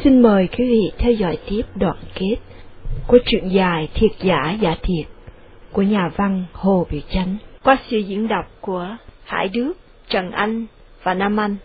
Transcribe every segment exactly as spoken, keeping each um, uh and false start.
Xin mời quý vị theo dõi tiếp đoạn kết của truyện dài Thiệt Giả Giả Thiệt của nhà văn Hồ Biểu Chánh qua sự diễn đọc của Hải Đức, Trần Anh và Nam Anh.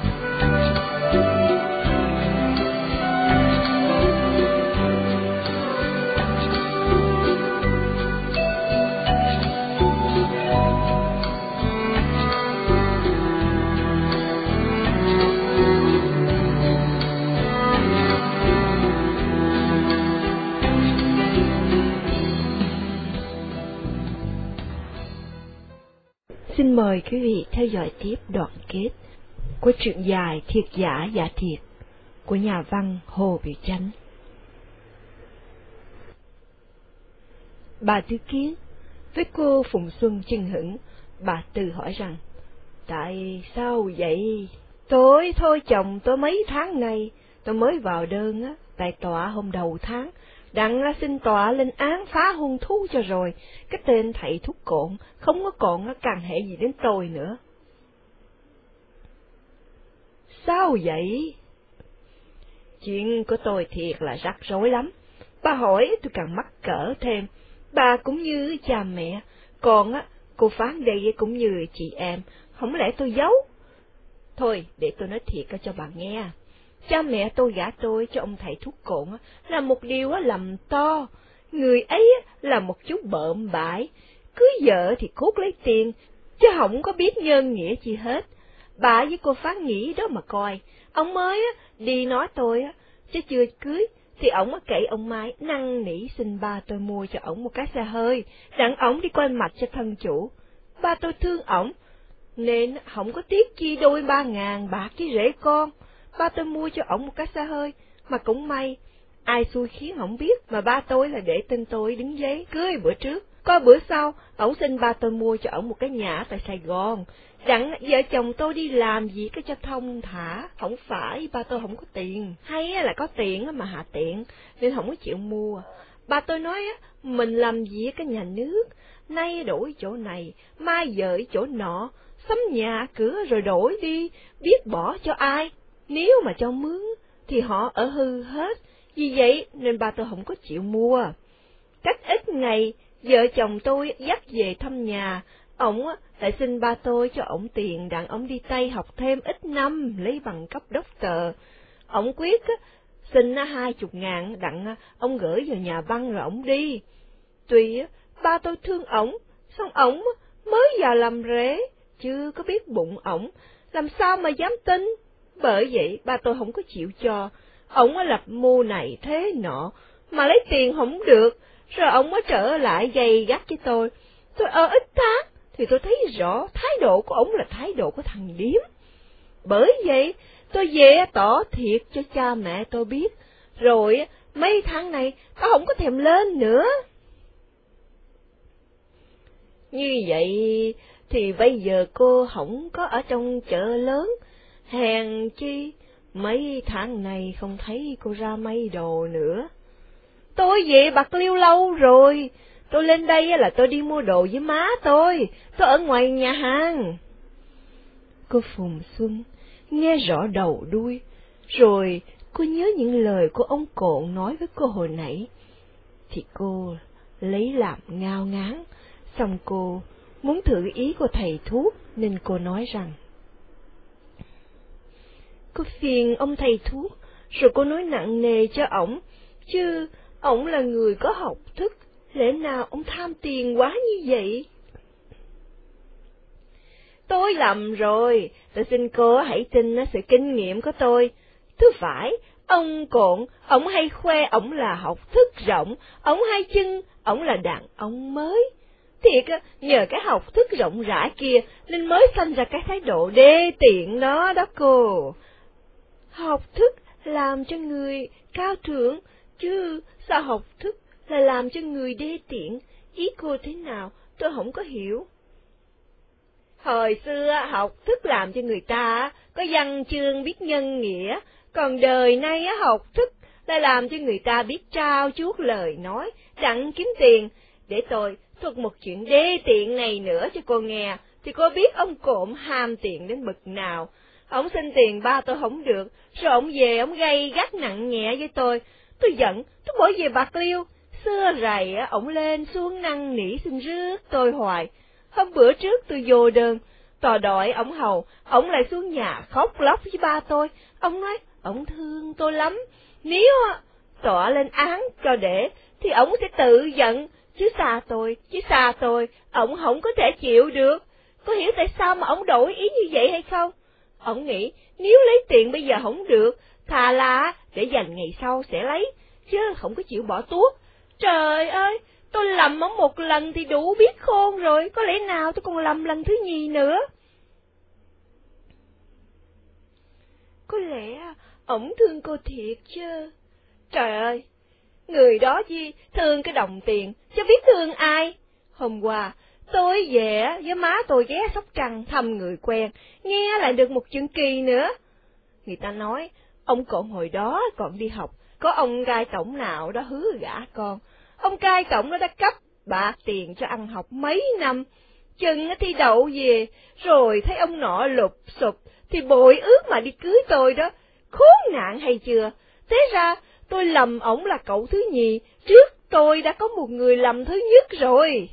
Xin mời quý vị theo dõi tiếp đoạn kết của truyện dài Thiệt Giả Giả Thiệt của nhà văn Hồ Biểu Chánh. Bà Tư Kiến với cô Phùng Xuân chưng hửng, bà Tư hỏi rằng: Tại sao vậy? Tôi thôi chồng tôi mấy tháng nay, tôi mới vào đơn á, tại tòa hôm đầu tháng, đặng xin tòa lên án phá hôn thú cho rồi, cái tên thầy thuốc cộn không có còn can hệ gì đến tôi nữa. Sao vậy? Chuyện của tôi thiệt là rắc rối lắm. Bà hỏi tôi càng mắc cỡ thêm. Bà cũng như cha mẹ, còn á cô Phán đây cũng như chị em, không lẽ tôi giấu? Thôi để tôi nói thiệt cho bà nghe. Cha mẹ tôi gả tôi cho ông thầy thuốc cộn là một điều lầm to. Người ấy là một chú bợm bãi, cưới vợ thì cốt lấy tiền, chứ không có biết nhân nghĩa chi hết. Bà với cô Phán nghĩ đó mà coi. Ông mới đi nói tôi, chứ chưa cưới, thì ổng cậy ông Mai năn nỉ xin ba tôi mua cho ổng một cái xe hơi, đặng ổng đi coi mặt cho thân chủ. Ba tôi thương ổng, nên không có tiếc chi đôi ba ngàn bạc với rể con. Ba tôi mua cho ổng một cái xe hơi, mà cũng may, ai xui khiến ổng biết, mà ba tôi là để tên tôi đứng giấy cưới bữa trước. Có bữa sau, ổng xin ba tôi mua cho ổng một cái nhà tại Sài Gòn, đặng vợ chồng tôi đi làm gì cái cho thông thả. Không phải ba tôi không có tiền, hay là có tiền mà hạ tiện, nên không có chịu mua. Ba tôi nói mình làm việc cái nhà nước, nay đổi chỗ này, mai dời chỗ nọ, sắm nhà cửa rồi đổi đi, biết bỏ cho ai. Nếu mà cho mướn thì họ ở hư hết, vì vậy nên ba tôi không có chịu mua. Cách ít ngày, vợ chồng tôi dắt về thăm nhà, ổng lại xin ba tôi cho ổng tiền đặng ổng đi Tây học thêm ít năm lấy bằng cấp doctor. Ổng quyết xin hai chục ngàn đặng ông gửi vào nhà băng rồi ổng đi. Tuy ba tôi thương ổng, xong ổng mới vào làm rể, chưa có biết bụng ổng, làm sao mà dám tin. Bởi vậy ba tôi không có chịu cho. Ổng lập mưu này thế nọ, mà lấy tiền không được, rồi ổng mới trở lại gay gắt với tôi. Tôi ở ít tháng, thì tôi thấy rõ thái độ của ổng là thái độ của thằng điếm. Bởi vậy, tôi về tỏ thiệt cho cha mẹ tôi biết, rồi mấy tháng này tao không có thèm lên nữa. Như vậy thì bây giờ cô không có ở trong chợ lớn, hèn chi mấy tháng này không thấy cô ra may đồ nữa. Tôi về Bạc Liêu lâu rồi, tôi lên đây là tôi đi mua đồ với má tôi, tôi ở ngoài nhà hàng. Cô Phùng Xuân nghe rõ đầu đuôi, rồi cô nhớ những lời của ông Cộn nói với cô hồi nãy, thì cô lấy làm ngao ngán. Xong cô muốn thử ý của thầy thuốc, nên cô nói rằng: Cô phiền ông thầy thuốc, rồi cô nói nặng nề cho ổng, chứ ổng là người có học thức, lẽ nào ông tham tiền quá như vậy? Tôi lầm rồi, tôi xin cô hãy tin sự kinh nghiệm của tôi. Thứ phải, ông Cộn, ổng hay khoe ổng là học thức rộng, ổng hay chưng ổng là đàn ông mới. Thiệt, nhờ cái học thức rộng rãi kia nên mới sanh ra cái thái độ đê tiện đó đó cô. Học thức làm cho người cao thượng, chứ sao học thức là làm cho người đê tiện? Ý cô thế nào, tôi không có hiểu. Hồi xưa học thức làm cho người ta có văn chương biết nhân nghĩa, còn đời nay học thức là làm cho người ta biết trao chuốt lời nói, đặng kiếm tiền. Để tôi thuật một chuyện đê tiện này nữa cho cô nghe, thì cô biết ông Cộn ham tiền đến bậc nào. ổng xin tiền ba tôi không được, rồi ổng về ổng gây gắt nặng nhẹ với tôi. Tôi giận, tôi bỏ về Bạc Liêu. Xưa rày á, ổng lên xuống năn nỉ xin rước tôi hoài. Hôm bữa trước tôi vô đơn, tòa đội ổng hầu, ổng lại xuống nhà khóc lóc với ba tôi. Ông nói, ổng thương tôi lắm, nếu tòa lên án cho để, thì ổng sẽ tự giận, chứ xa tôi, chứ xa tôi, ổng không có thể chịu được. Có hiểu tại sao mà ổng đổi ý như vậy hay không? Ổng nghĩ, nếu lấy tiền bây giờ không được, thà là để dành ngày sau sẽ lấy, chứ không có chịu bỏ tuốt. Trời ơi, tôi lầm ổng một lần thì đủ biết khôn rồi, có lẽ nào tôi còn lầm lần thứ nhì nữa. Có lẽ ổng thương cô thiệt chứ. Trời ơi, người đó chi thương cái đồng tiền, chứ biết thương ai. Hôm qua, tôi về với má tôi ghé Sóc Trăng thăm người quen, nghe lại được một chuyện kỳ nữa. Người ta nói, ông cậu hồi đó còn đi học, có ông cai cổng nào đó hứa gả con. Ông cai cổng đó đã cấp bạc tiền cho ăn học mấy năm, chừng thi đậu về, rồi thấy ông nọ lụp sụp, thì bội ước mà đi cưới tôi đó. Khốn nạn hay chưa? Thế ra tôi lầm ổng là cậu thứ nhì, trước tôi đã có một người lầm thứ nhất rồi.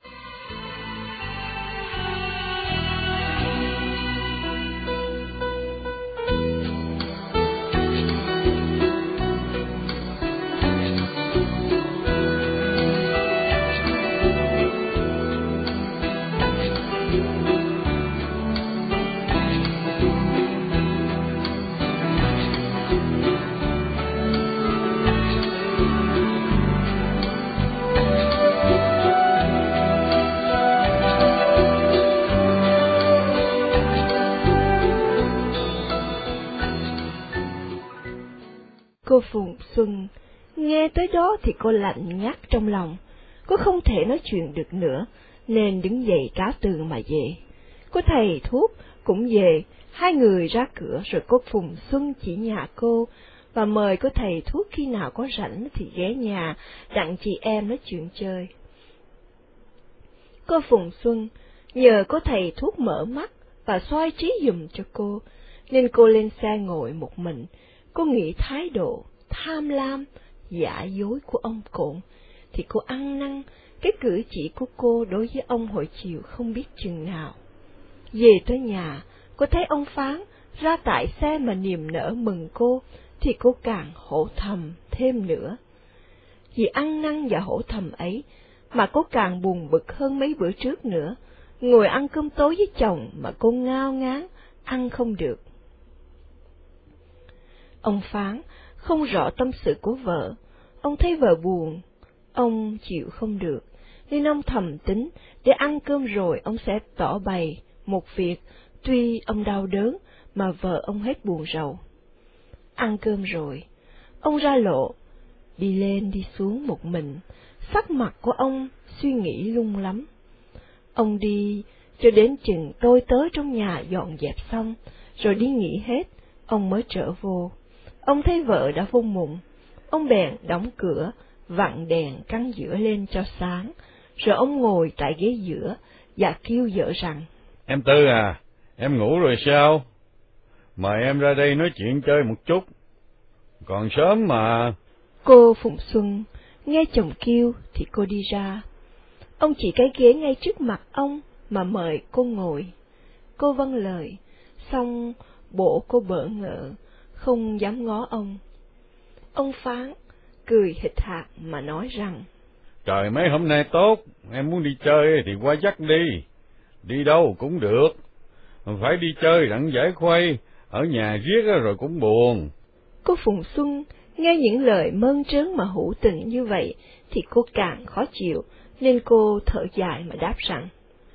Cô Phùng Xuân nghe tới đó thì cô lạnh ngắt trong lòng, cô không thể nói chuyện được nữa, nên đứng dậy cáo từ mà về. Cô thầy thuốc cũng về, hai người ra cửa rồi cô Phùng Xuân chỉ nhà cô, và mời cô thầy thuốc khi nào có rảnh thì ghé nhà, đặng chị em nói chuyện chơi. Cô Phùng Xuân nhờ cô thầy thuốc mở mắt và soi trí giùm cho cô, nên cô lên xe ngồi một mình. Cô nghĩ thái độ tham lam, giả dối của ông Cộn, thì cô ăn năn cái cử chỉ của cô đối với ông hồi chiều không biết chừng nào. Về tới nhà, cô thấy ông Phán ra tại xe mà niềm nở mừng cô, thì cô càng hổ thầm thêm nữa. Vì ăn năn và hổ thầm ấy, mà cô càng buồn bực hơn mấy bữa trước nữa. Ngồi ăn cơm tối với chồng mà cô ngao ngán, ăn không được. Ông Phán không rõ tâm sự của vợ, ông thấy vợ buồn, ông chịu không được, nên ông thầm tính để ăn cơm rồi ông sẽ tỏ bày một việc, tuy ông đau đớn mà vợ ông hết buồn rầu. Ăn cơm rồi, ông ra lộ, đi lên đi xuống một mình, sắc mặt của ông suy nghĩ lung lắm. Ông đi cho đến chừng tôi tới trong nhà dọn dẹp xong, rồi đi nghỉ hết, ông mới trở vô. Ông thấy vợ đã vô mụn, ông bèn đóng cửa, vặn đèn căn giữa lên cho sáng, rồi ông ngồi tại ghế giữa và kêu vợ rằng: Em Tư à, em ngủ rồi sao? Mời em ra đây nói chuyện chơi một chút, còn sớm mà. Cô Phụng Xuân nghe chồng kêu thì cô đi ra. Ông chỉ cái ghế ngay trước mặt ông mà mời cô ngồi. Cô vâng lời, xong bộ cô bỡ ngỡ, không dám ngó ông. Ông Phán cười hịch hạc mà nói rằng: Trời mấy hôm nay tốt, em muốn đi chơi thì qua dắt đi, đi đâu cũng được, phải đi chơi đặng giải khuây, ở nhà riết rồi cũng buồn. Cô Phùng Xuân nghe những lời mơn trớn mà hữu tình như vậy thì cô càng khó chịu, nên cô thở dài mà đáp rằng: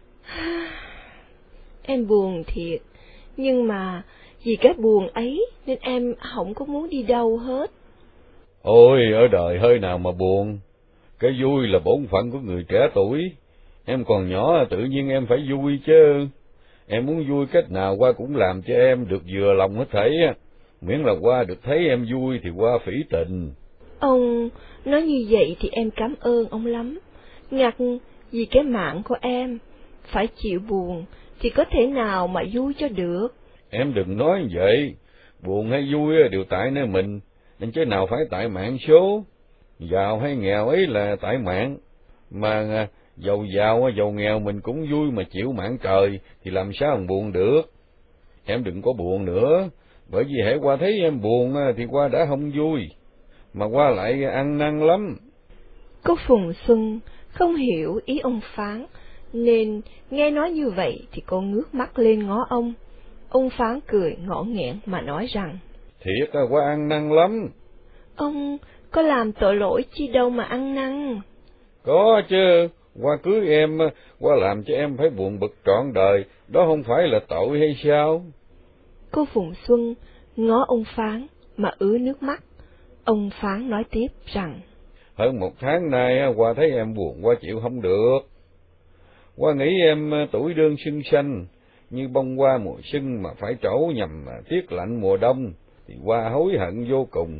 Em buồn thiệt, nhưng mà vì cái buồn ấy nên em không có muốn đi đâu hết. Ôi, ở đời hơi nào mà buồn, cái vui là bổn phận của người trẻ tuổi, em còn nhỏ tự nhiên em phải vui chứ. Em muốn vui cách nào qua cũng làm cho em được vừa lòng hết thảy, miễn là qua được thấy em vui thì qua phỉ tình. Ông nói như vậy thì em cảm ơn ông lắm, ngặt vì cái mạng của em, phải chịu buồn thì có thể nào mà vui cho được. Em đừng nói vậy, buồn hay vui đều tại nơi mình, nên chứ nào phải tại mạng số. Giàu hay nghèo ấy là tại mạng, mà giàu giàu giàu nghèo mình cũng vui mà chịu mạng trời, thì làm sao mà buồn được. Em đừng có buồn nữa, bởi vì hễ qua thấy em buồn thì qua đã không vui, mà qua lại ăn năn lắm. Cô Phùng Xuân không hiểu ý ông Phán, nên nghe nói như vậy thì cô ngước mắt lên ngó ông. Ông Phán cười ngõ nghẽn mà nói rằng, thiệt là qua ăn năn lắm. Ông có làm tội lỗi chi đâu mà ăn năn. Có chứ, qua cưới em, qua làm cho em phải buồn bực trọn đời, đó không phải là tội hay sao? Cô Phùng Xuân ngó ông Phán mà ứa nước mắt. Ông Phán nói tiếp rằng, hơn một tháng nay qua thấy em buồn, qua chịu không được. Qua nghĩ em tuổi đương xuân xanh, như bông hoa mùa xuân mà phải trổ nhằm tiết lạnh mùa đông, thì qua hối hận vô cùng.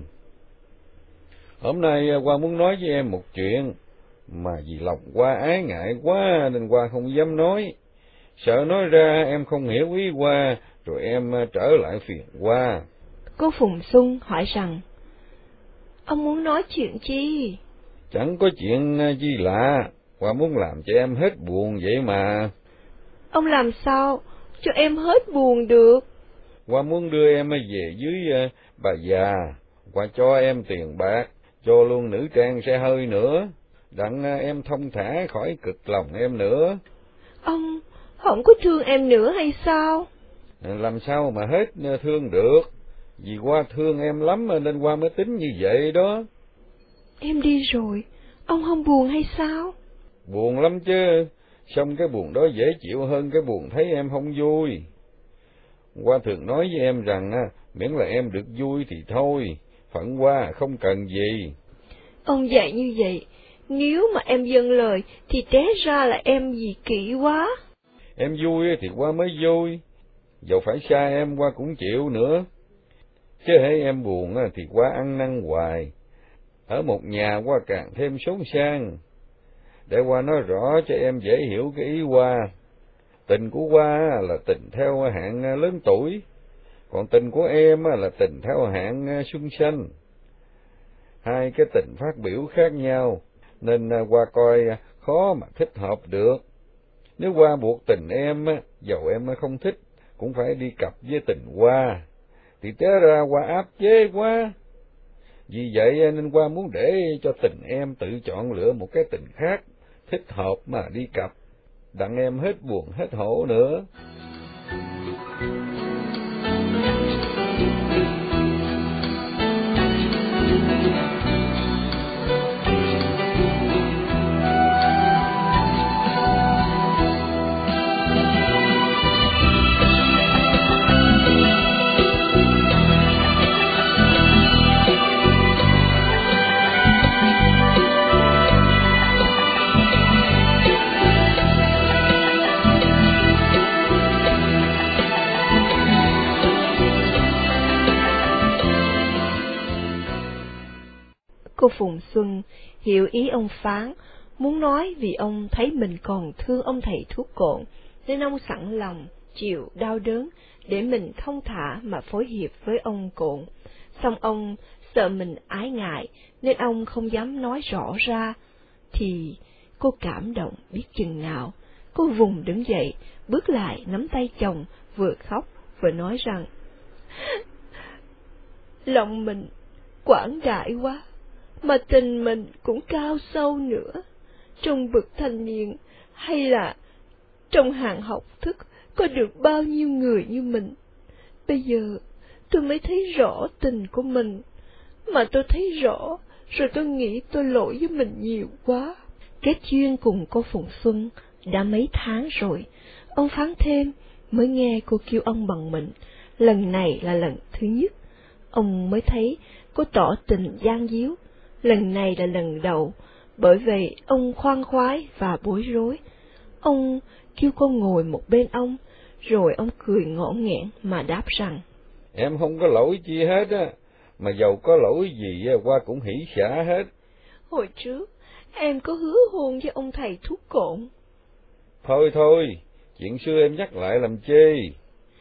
Hôm nay qua muốn nói với em một chuyện, mà vì lòng qua ái ngại quá nên qua không dám nói. Sợ nói ra em không hiểu ý qua, rồi em trở lại phiền qua. Cô Phùng Xuân hỏi rằng, ông muốn nói chuyện chi? Chẳng có chuyện gì lạ, qua muốn làm cho em hết buồn vậy mà. Ông làm sao cho em hết buồn được? Qua muốn đưa em về dưới bà già, qua cho em tiền bạc, cho luôn nữ trang xe hơi nữa, đặng em thông thả khỏi cực lòng em nữa. Ông không có thương em nữa hay sao? Làm sao mà hết thương được, vì qua thương em lắm nên qua mới tính như vậy đó. Em đi rồi, ông không buồn hay sao? Buồn lắm chứ, xong cái buồn đó dễ chịu hơn cái buồn thấy em không vui. Qua thường nói với em rằng miễn là em được vui thì thôi, phận qua không cần gì. Ông dạy như vậy, nếu mà em dâng lời thì té ra là em gì kỹ quá. Em vui thì qua mới vui, dẫu phải xa em qua cũng chịu nữa. Chứ hễ em buồn thì qua ăn năn hoài, ở một nhà qua càng thêm xốn sang. Để qua nói rõ cho em dễ hiểu cái ý qua. Tình của qua là tình theo hạng lớn tuổi, còn tình của em là tình theo hạng xuân xanh. Hai cái tình phát biểu khác nhau, nên qua coi khó mà thích hợp được. Nếu qua buộc tình em, dầu em không thích, cũng phải đi cặp với tình qua, thì té ra qua áp chế quá. Vì vậy nên qua muốn để cho tình em tự chọn lựa một cái tình khác, thích hợp mà đi cặp, đặng em hết buồn hết hổ nữa. Cô Phùng Xuân hiểu ý ông Phán, muốn nói vì ông thấy mình còn thương ông thầy thuốc cộn, nên ông sẵn lòng chịu đau đớn để mình thông thả mà phối hiệp với ông cộn. Song ông sợ mình ái ngại, nên ông không dám nói rõ ra. Thì cô cảm động biết chừng nào, cô vùng đứng dậy, bước lại nắm tay chồng, vừa khóc vừa nói rằng, lòng mình quảng đại quá, mà tình mình cũng cao sâu nữa. Trong bậc thanh niên hay là trong hàng học thức có được bao nhiêu người như mình. Bây giờ tôi mới thấy rõ tình của mình, mà tôi thấy rõ rồi tôi nghĩ tôi lỗi với mình nhiều quá. Kết duyên cùng cô Phùng Xuân đã mấy tháng rồi, ông Phán thêm mới nghe cô kêu ông bằng mình. Lần này là lần thứ nhất, ông mới thấy cô tỏ tình gian díu. Lần này là lần đầu, bởi vậy ông khoan khoái và bối rối. Ông kêu cô ngồi một bên ông, rồi ông cười ngõ nghẽn mà đáp rằng, em không có lỗi chi hết á, mà dầu có lỗi gì qua cũng hỷ xả hết. Hồi trước em có hứa hôn với ông thầy thuốc cộn. Thôi thôi, chuyện xưa em nhắc lại làm chi.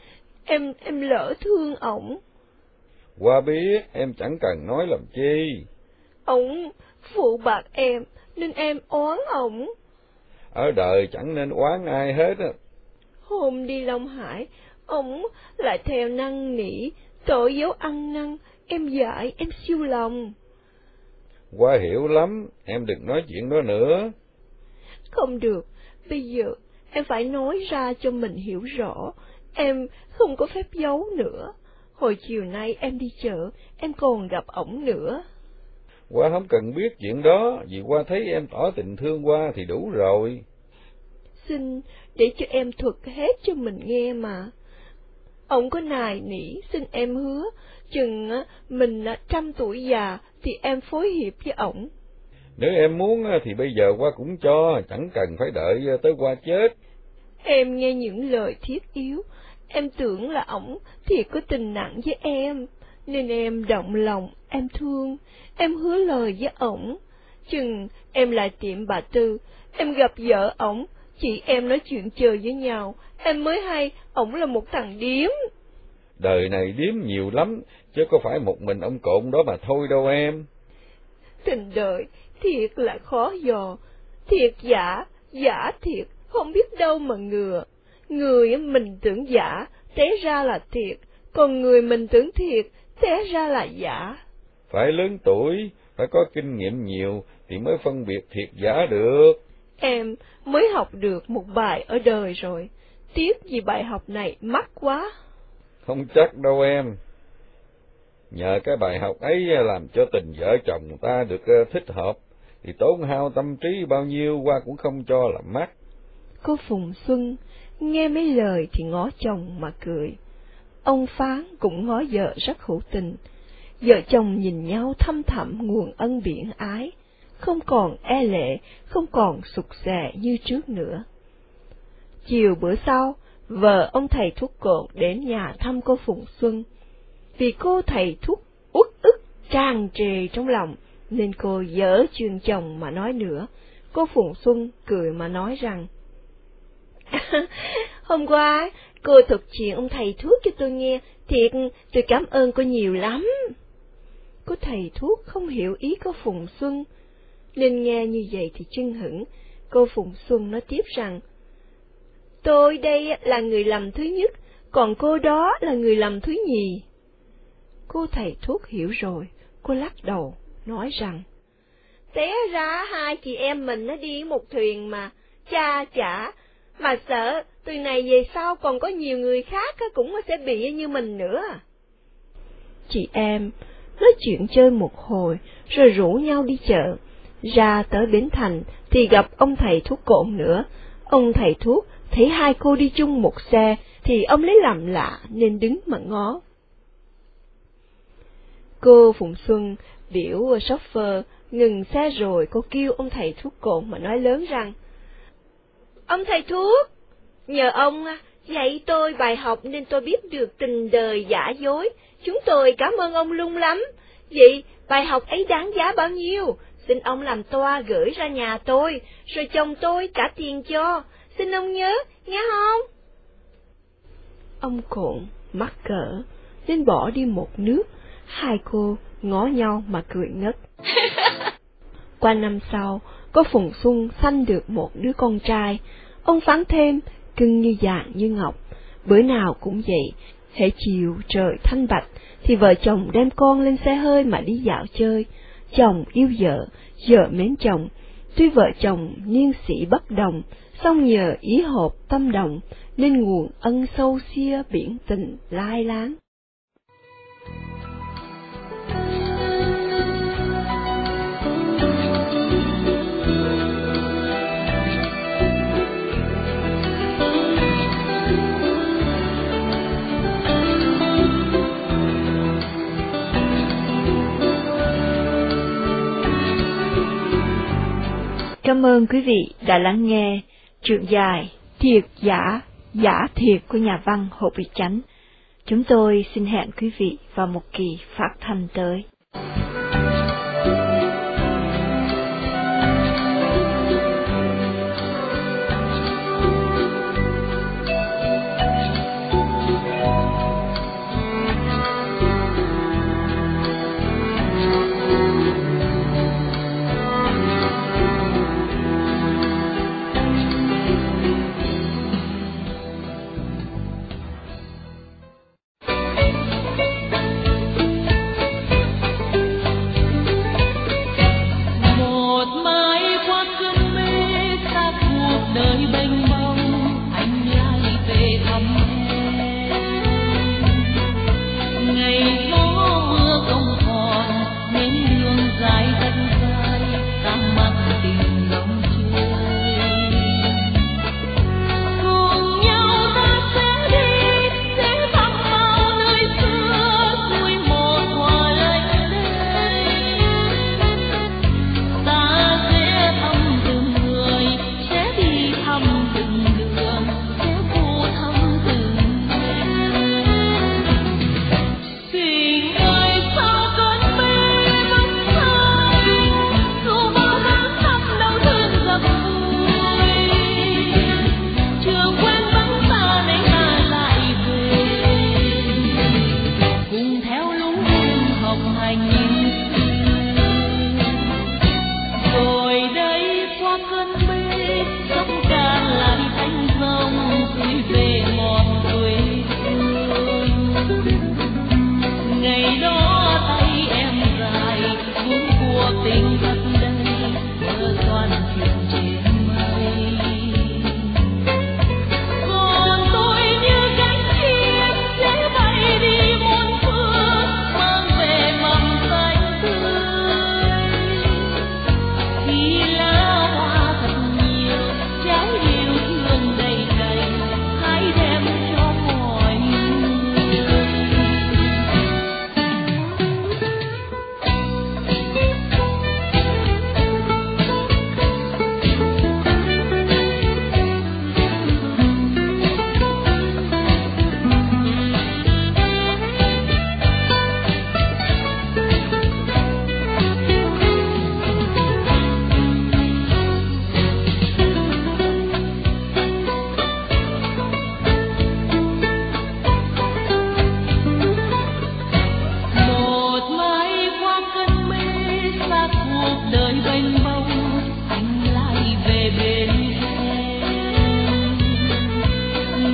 em em lỡ thương ổng. Qua biết, em chẳng cần nói làm chi. Ổng phụ bạc em, nên em oán ổng. Ở đời chẳng nên oán ai hết á. Hôm đi Long Hải, ổng lại theo năn nỉ, tội dấu ăn năn, em dạy, em siêu lòng. Qua hiểu lắm, em đừng nói chuyện đó nữa. Không được, bây giờ em phải nói ra cho mình hiểu rõ, em không có phép giấu nữa. Hồi chiều nay em đi chợ, em còn gặp ổng nữa. Qua không cần biết chuyện đó, vì Qua thấy em tỏ tình thương Qua thì đủ rồi. Xin để cho em thuật hết cho mình nghe mà. Ông có nài nỉ xin em hứa, chừng mình trăm tuổi già thì em phối hiệp với ổng. Nếu em muốn thì bây giờ Qua cũng cho, chẳng cần phải đợi tới Qua chết. Em nghe những lời thiết yếu, em tưởng là ổng thì có tình nặng với em, nên em động lòng, em thương, em hứa lời với ổng. Chừng em lại tiệm bà Tư, em gặp vợ ổng, chị em nói chuyện chơi với nhau, em mới hay ổng là một thằng điếm. Đời này điếm nhiều lắm, chứ có phải một mình ông Cộn đó mà thôi đâu em. Tình đời thiệt là khó dò, thiệt giả, giả thiệt, không biết đâu mà ngừa. Người mình tưởng giả, té ra là thiệt, còn người mình tưởng thiệt, té ra là giả. Phải lớn tuổi, phải có kinh nghiệm nhiều thì mới phân biệt thiệt giả được. Em mới học được một bài ở đời rồi, tiếc vì bài học này mắc quá. Không chắc đâu em. Nhờ cái bài học ấy làm cho tình vợ chồng ta được thích hợp, thì tốn hao tâm trí bao nhiêu Qua cũng không cho là mắc. Cô Phùng Xuân nghe mấy lời thì ngó chồng mà cười. Ông Phán cũng ngó vợ rất hữu tình. Vợ chồng nhìn nhau thăm thẳm nguồn ân biển ái, không còn e lệ, không còn sụt sè như trước nữa. Chiều bữa sau, vợ ông thầy thuốc Cộn đến nhà thăm cô Phùng Xuân. Vì cô thầy thuốc uất ức tràn trề trong lòng, nên cô dở chuyện chồng mà nói nữa. Cô Phùng Xuân cười mà nói rằng, hôm qua cô thuật chuyện ông thầy thuốc cho tôi nghe, thiệt tôi cảm ơn cô nhiều lắm. Cô thầy thuốc không hiểu ý cô Phùng Xuân, nên nghe như vậy thì chưng hửng. Cô Phùng Xuân nói tiếp rằng, tôi đây là người lầm thứ nhất, còn cô đó là người lầm thứ nhì. Cô thầy thuốc hiểu rồi, cô lắc đầu, nói rằng, té ra hai chị em mình nó đi một thuyền mà, cha chả, mà sợ từ này về sau còn có nhiều người khác cũng sẽ bị như mình nữa. Chị em nói chuyện chơi một hồi, rồi rủ nhau đi chợ. Ra tới bến thành thì gặp ông thầy thuốc Cộn nữa. Ông thầy thuốc thấy hai cô đi chung một xe, thì ông lấy làm lạ nên đứng mà ngó. Cô Phùng Xuân biểu chauffeur ngừng xe rồi, cô kêu ông thầy thuốc Cộn mà nói lớn rằng, ông thầy thuốc, nhờ ông dạy tôi bài học nên tôi biết được tình đời giả dối, chúng tôi cảm ơn ông lung lắm. Vậy bài học ấy đáng giá bao nhiêu? Xin ông làm toa gửi ra nhà tôi, rồi chồng tôi trả tiền cho, xin ông nhớ, nghe không? Ông Cộn mắc cỡ nên bỏ đi một nước. Hai cô ngó nhau mà cười ngất. Qua năm sau, cô Phùng Xuân sanh được một đứa con trai. Ông Phán thêm, cưng như vàng như ngọc. Bữa nào cũng vậy, hễ chiều trời thanh bạch, thì vợ chồng đem con lên xe hơi mà đi dạo chơi. Chồng yêu vợ, vợ mến chồng. Tuy vợ chồng niên sĩ bất đồng, song nhờ ý hợp tâm đồng, nên nguồn ân sâu xia biển tình lai láng. Cảm ơn quý vị đã lắng nghe truyện dài Thiệt Giả, Giả Thiệt của nhà văn Hồ Bị Chánh. Chúng tôi xin hẹn quý vị vào một kỳ phát thanh tới.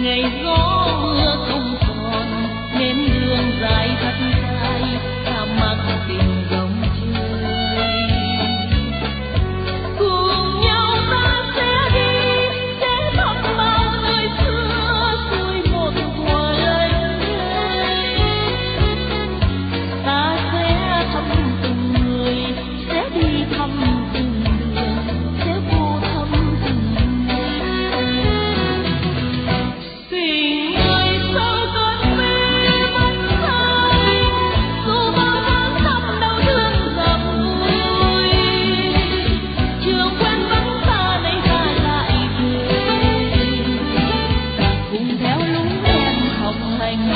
ngày gió mưa không còn nến đường dài thật dài ta mặc tình dòng chơi cùng nhau ta sẽ đi sẽ thăm bao người xưa xuôi một thuở lời ta sẽ thăm từng người sẽ đi thăm từng đường sẽ vô thăm từng tình người sau cơn mê mất phai dù bao tháng năm đau thương dập vùi trường quen vắng xa nay ta lại về cùng theo lúng em học hành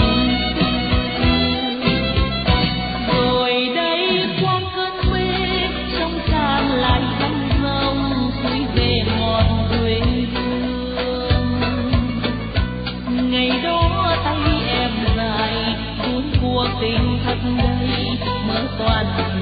rồi đây qua cơn mê sông Tràng lại thăm dòng xuôi về ngọn quê hương ngày đó tay em dài cuốn cuộc tình thật đầy mơ toàn